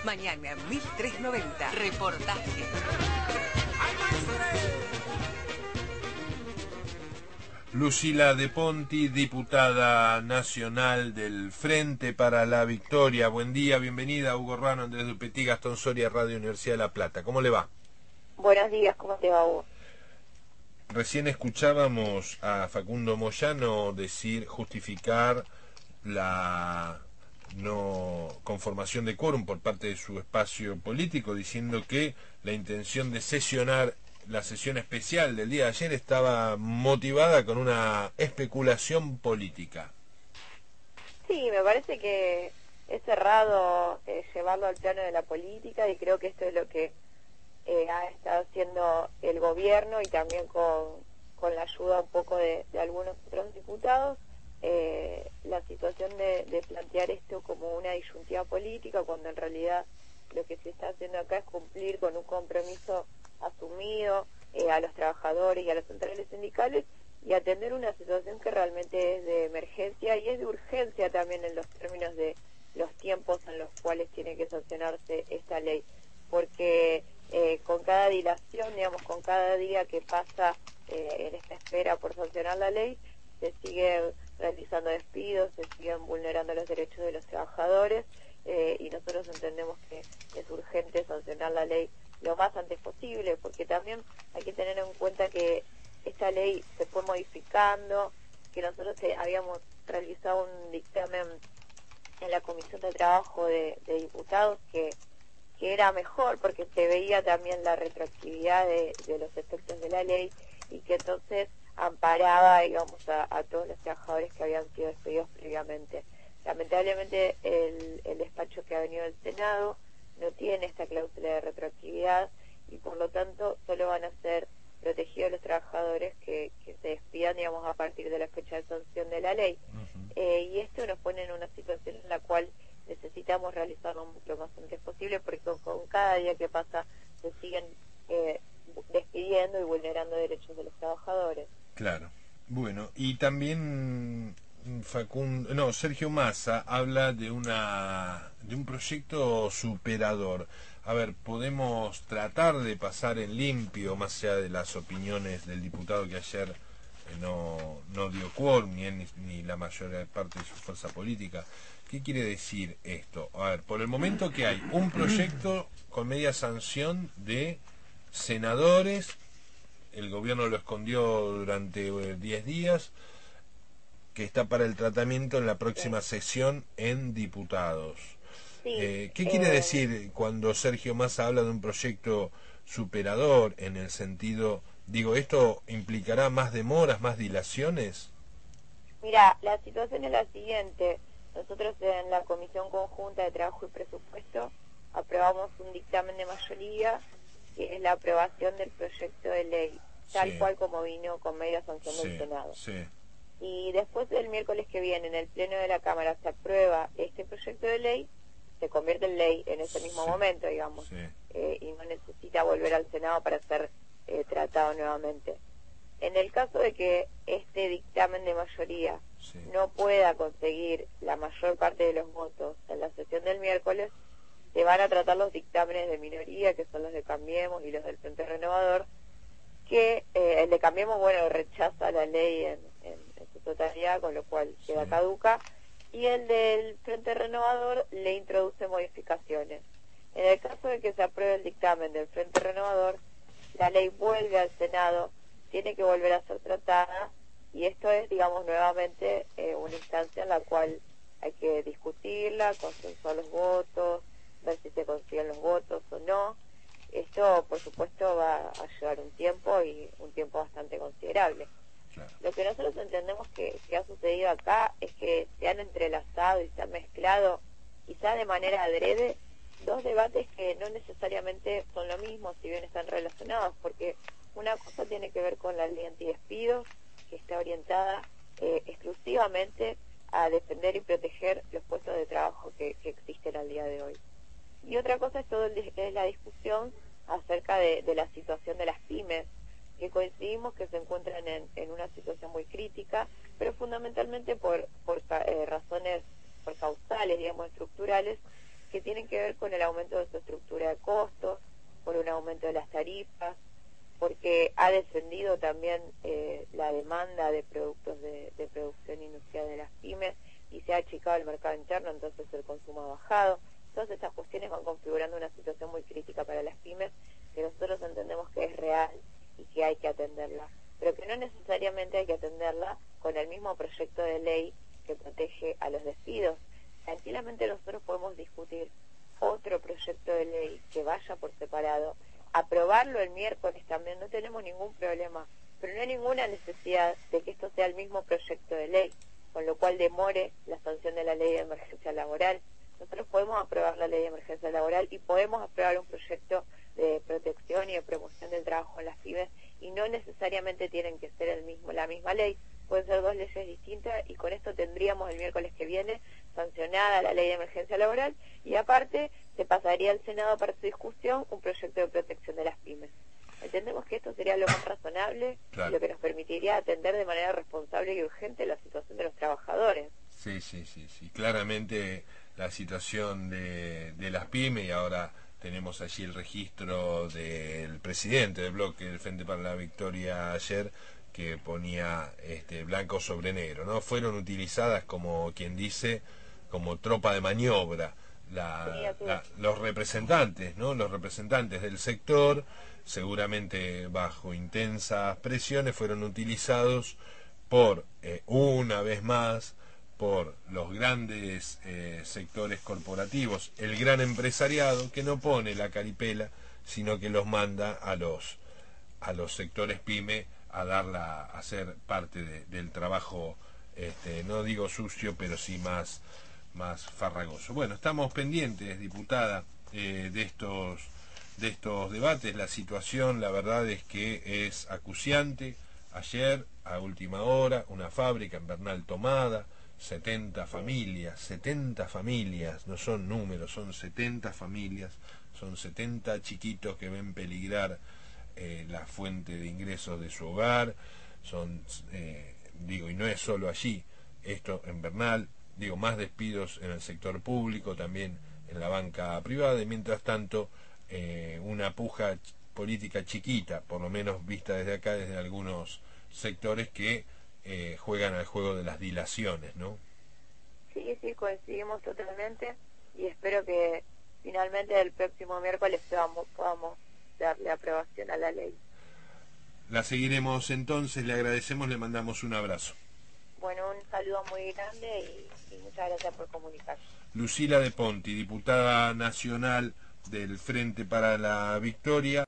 Mañana 1390. Reportaje. Lucila De Ponti, diputada nacional del Frente para la Victoria. Buen día, bienvenida. Hugo Rano, Andrés Dupetí, Gastón Soria, Radio Universidad de La Plata. ¿Cómo le va? Buenos días, ¿cómo te va, Hugo? Recién escuchábamos a Facundo Moyano justificar la no conformación de quórum por parte de su espacio político, diciendo que la intención de sesionar la sesión especial del día de ayer estaba motivada con una especulación política. Sí, me parece que es errado llevarlo al plano de la política, y creo que esto es lo que ha estado haciendo el gobierno, y también con la ayuda un poco de algunos otros diputados, la situación de plantear esto como una disyuntiva política, cuando en realidad lo que se está haciendo acá es cumplir con un compromiso asumido a los trabajadores y a las centrales sindicales, y atender una situación que realmente es de emergencia y es de urgencia también en los términos de los tiempos en los cuales tiene que sancionarse esta ley, porque con cada dilación, digamos, con cada día que pasa en esta espera por sancionar la ley, se siguen realizando despidos, se siguen vulnerando los derechos de los trabajadores, y nosotros entendemos que es urgente sancionar la ley lo más antes posible, porque también hay que tener en cuenta que esta ley se fue modificando, que nosotros habíamos realizado un dictamen en la Comisión de Trabajo de Diputados que era mejor, porque se veía también la retroactividad de los efectos de la ley, y que entonces amparaba, digamos, a todos los trabajadores que habían sido despedidos previamente. Lamentablemente el despacho que ha venido del Senado no tiene esta cláusula de retroactividad, y por lo tanto solo van a ser protegidos los trabajadores que se despidan, digamos, a partir de la fecha de sanción de la ley. Y esto nos pone en una situación en la cual necesitamos realizarlo lo más antes posible, porque con cada día que pasa se siguen despidiendo y vulnerando derechos de los trabajadores. Claro. Bueno, y también Sergio Massa habla de un proyecto superador. A ver, podemos tratar de pasar en limpio, más allá de las opiniones del diputado que ayer no dio quórum, ni él ni la mayor parte de su fuerza política. ¿Qué quiere decir esto? A ver, por el momento que hay un proyecto con media sanción de senadores, el gobierno lo escondió durante 10 días, que está para el tratamiento en la próxima sesión en diputados. Sí, ¿Qué quiere decir cuando Sergio Massa habla de un proyecto superador, en el sentido, digo, esto implicará más demoras, más dilaciones? Mira, la situación es la siguiente. Nosotros en la Comisión Conjunta de Trabajo y Presupuesto aprobamos un dictamen de mayoría, que es la aprobación del proyecto de ley, tal cual como vino con media sanción del Senado. Y después del miércoles que viene, en el Pleno de la Cámara, se aprueba este proyecto de ley, se convierte en ley en ese mismo momento, digamos, y no necesita volver al Senado para ser tratado nuevamente. En el caso de que este dictamen de mayoría no pueda conseguir la mayor parte de los votos en la sesión del miércoles, se van a tratar los dictámenes de minoría, que son los de Cambiemos y los del Frente Renovador, que el de Cambiemos, bueno, rechaza la ley en su totalidad, con lo cual queda caduca, y el del Frente Renovador le introduce modificaciones. En el caso de que se apruebe el dictamen del Frente Renovador, la ley vuelve al Senado, tiene que volver a ser tratada, y esto es, digamos, nuevamente una instancia en la cual hay que discutirla, consensuar los votos, ver si se consiguen los votos o no. Esto, por supuesto, va a llevar un tiempo, y un tiempo bastante considerable. Lo que nosotros entendemos que ha sucedido acá es que se han entrelazado y se han mezclado, quizá de manera adrede, dos debates que no necesariamente son lo mismo, si bien están relacionados, porque una cosa tiene que ver con la ley antidespidos, que está orientada exclusivamente a defender y proteger los puestos de trabajo que existen al día de hoy. Y otra cosa es la discusión acerca de la situación de las pymes, que coincidimos que se encuentran en una situación muy crítica, pero fundamentalmente por razones, por causales, digamos, estructurales, que tienen que ver con el aumento de su estructura de costos, por un aumento de las tarifas, porque ha descendido también la demanda de productos de producción industrial de las pymes y se ha achicado el mercado interno, entonces el consumo ha bajado. Todas estas cuestiones van configurando una situación muy crítica para las pymes, que nosotros entendemos que es real y que hay que atenderla, pero que no necesariamente hay que atenderla con el mismo proyecto de ley que protege a los despidos. Tranquilamente nosotros podemos discutir otro proyecto de ley que vaya por separado, aprobarlo el miércoles también, no tenemos ningún problema, pero no hay ninguna necesidad de que esto sea el mismo proyecto de ley, con lo cual demore la sanción de la ley de emergencia laboral. Nosotros podemos aprobar la ley de emergencia laboral y podemos aprobar un proyecto de protección y de promoción del trabajo en las pymes, y no necesariamente tienen que ser la misma ley, pueden ser dos leyes distintas, y con esto tendríamos el miércoles que viene sancionada la ley de emergencia laboral, y aparte se pasaría al Senado para su discusión un proyecto de protección de las pymes. Entendemos que esto sería lo más razonable, claro, y lo que nos permitiría atender de manera responsable y urgente la situación de los trabajadores. Sí, claramente la situación de las pymes, y ahora tenemos allí el registro del presidente del bloque del Frente para la Victoria ayer, que ponía blanco sobre negro, ¿no? Fueron utilizadas, como quien dice, como tropa de maniobra los representantes, ¿no? Los representantes del sector, seguramente bajo intensas presiones, fueron utilizados por una vez más por los grandes sectores corporativos, el gran empresariado, que no pone la caripela, sino que los manda a los sectores pyme a ser parte del trabajo, no digo sucio, pero sí más farragoso. Bueno, estamos pendientes, diputada, de estos debates. La situación, la verdad es que es acuciante. Ayer, a última hora, una fábrica en Bernal tomada, 70 familias, no son números, son 70 familias, son 70 chiquitos que ven peligrar la fuente de ingresos de su hogar. Y no es solo allí, esto en Bernal, más despidos en el sector público, también en la banca privada, y mientras tanto una puja política chiquita, por lo menos vista desde acá, desde algunos sectores que juegan al juego de las dilaciones, ¿no? Sí, coincidimos totalmente, y espero que finalmente el próximo miércoles podamos darle aprobación a la ley. La seguiremos entonces, le agradecemos, le mandamos un abrazo. Bueno, un saludo muy grande y muchas gracias por comunicar. Lucila De Ponti, diputada nacional del Frente para la Victoria.